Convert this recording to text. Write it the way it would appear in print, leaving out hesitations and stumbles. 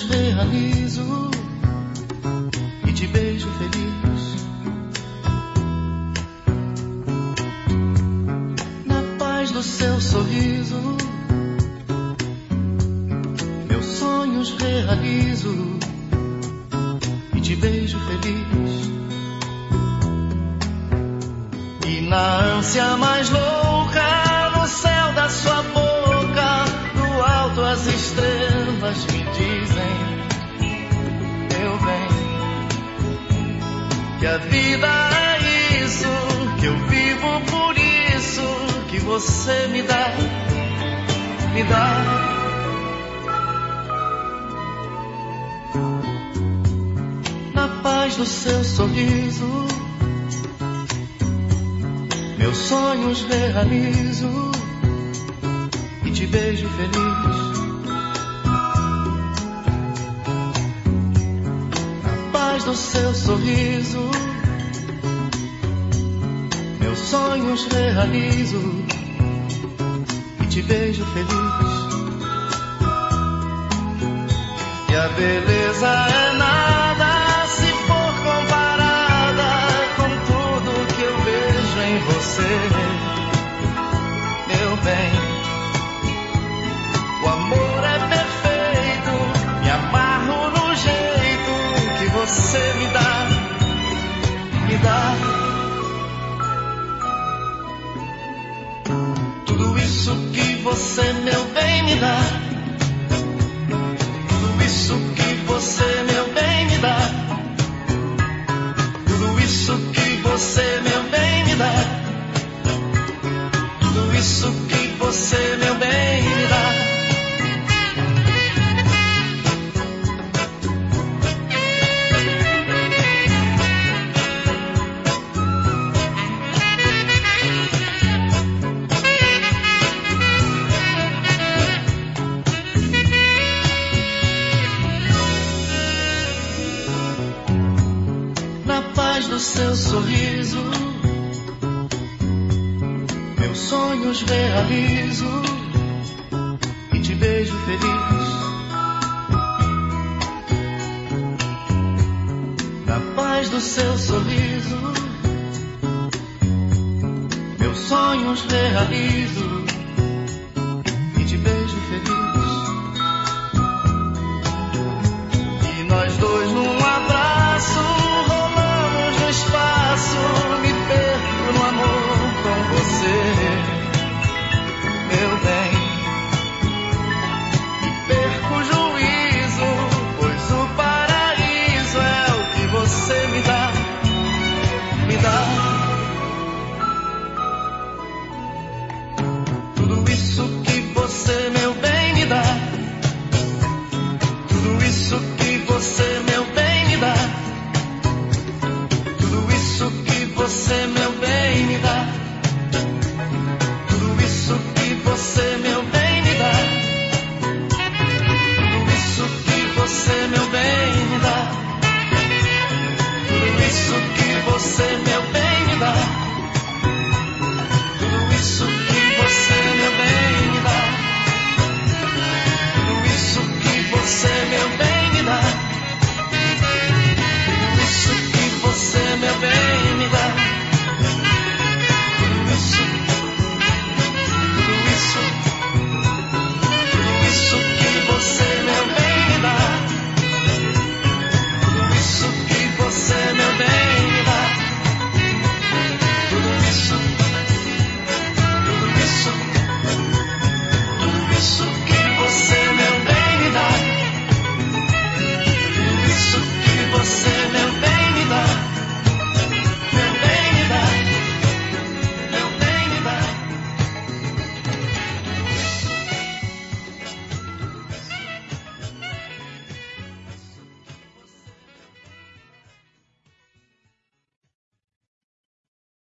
sonhos realizo e te beijo feliz. Na paz do seu sorriso, meus sonhos realizo e te beijo feliz. E na ânsia mais louca, no céu da sua boca, do alto as estrelas me dizem, meu bem, que a vida é isso, que eu vivo por isso, que você me dá, me dá. Na paz do seu sorriso, meus sonhos realizo e te beijo feliz. Na paz do seu sorriso, meus sonhos realizo e te beijo feliz. E a beleza é nada se for comparada com tudo que eu vejo em você, meu bem. O amor é perfeito, me amarro no jeito que você me dá, me dá. Tudo isso que você, meu bem, me dá. Tudo isso que você, meu bem, me dá. Tudo isso que você, meu bem, me dá. Tudo isso que você, meu bem, me dá. Do seu sorriso, meus sonhos realizo e te beijo feliz. Na paz do seu sorriso, meus sonhos realizo e te beijo feliz.